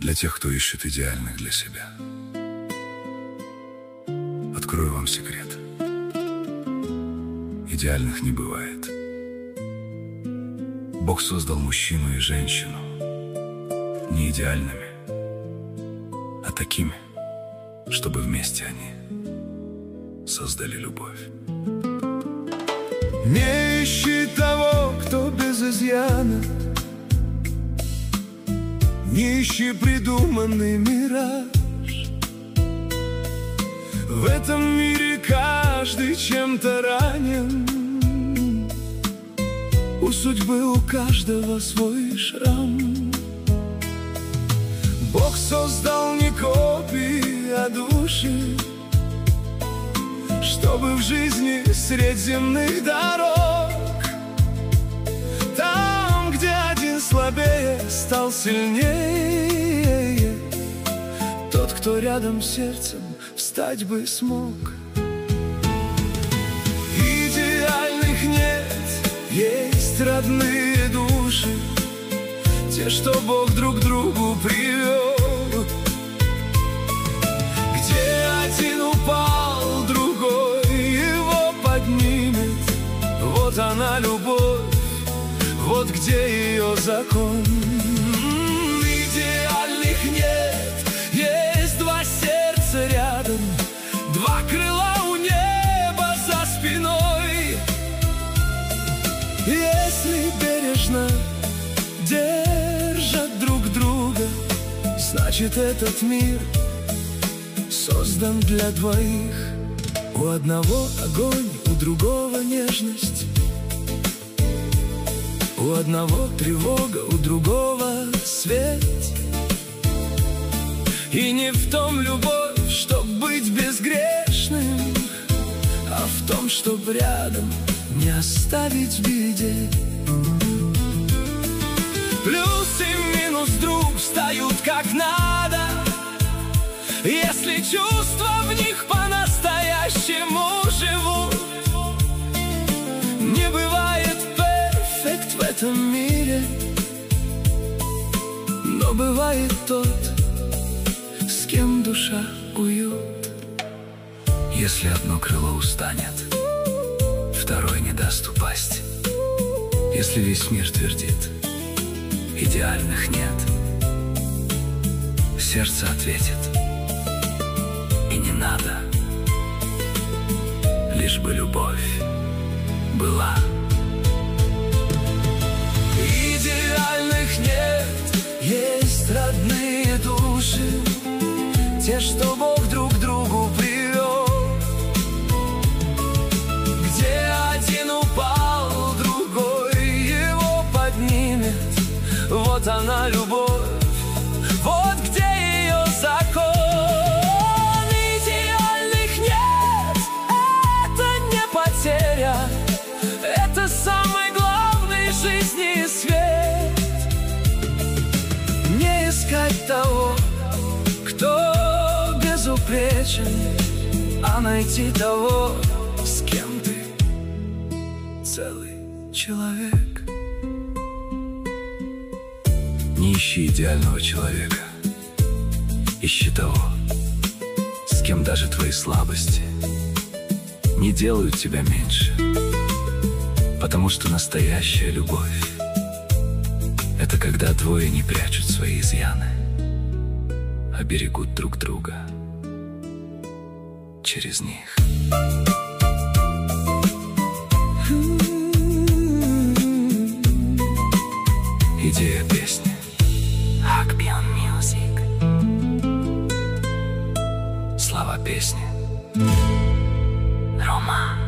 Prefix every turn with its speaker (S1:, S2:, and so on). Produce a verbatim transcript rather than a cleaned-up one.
S1: для тех, кто ищет идеальных для себя. Открою вам секрет. Идеальных не бывает. Бог создал мужчину и женщину не идеальными, а такими, чтобы вместе они создали любовь.
S2: Не ищи того, кто без изъяна, не ищи придуманный мираж. В этом мире каждый чем-то ранен, у судьбы у каждого свой шрам. Бог создал не копии, а души, чтобы в жизни средь земных дорог, там, где один слабее стал сильнее, тот, кто рядом сердцем встать бы смог. Идеальных нет, есть родные души, те, что Бог друг другу привел, где один упал, другой его поднимет. Вот она любовь, вот где ее закон. Идеальных нет, есть два сердца рядом, два крыла у неба за спиной. Если бережно держат друг друга, значит, этот мир создан для двоих. У одного огонь, у другого нежность, у одного тревога, у другого свет. И не в том любовь, чтоб быть безгрешным, а в том, чтоб рядом не оставить в беде. Плюс и минус друг встают как надо, если чувства в них по-настоящему живут. Не бывает перфект в этом мире, но бывает тот, с кем душа уют. Если одно крыло устанет, второй не даст упасть. Если весь мир твердит, идеальных нет, сердце ответит: и не надо, лишь бы любовь была. Идеальных нет, есть родные души, те, что Бог друг другу привел, где один упал, другой его поднимет. Вот она любовь, вот где ее закон. Идеальных нет, это не потеря, это самый главный в жизни свет. Не искать того, кто безупречен, а найти того, с кем ты целый человек.
S1: Не ищи идеального человека, ищи того, с кем даже твои слабости не делают тебя меньше. Потому что настоящая любовь — это когда двое не прячут свои изъяны, а берегут друг друга через них. Идея песни Hakbion Music. Слова песни Рома.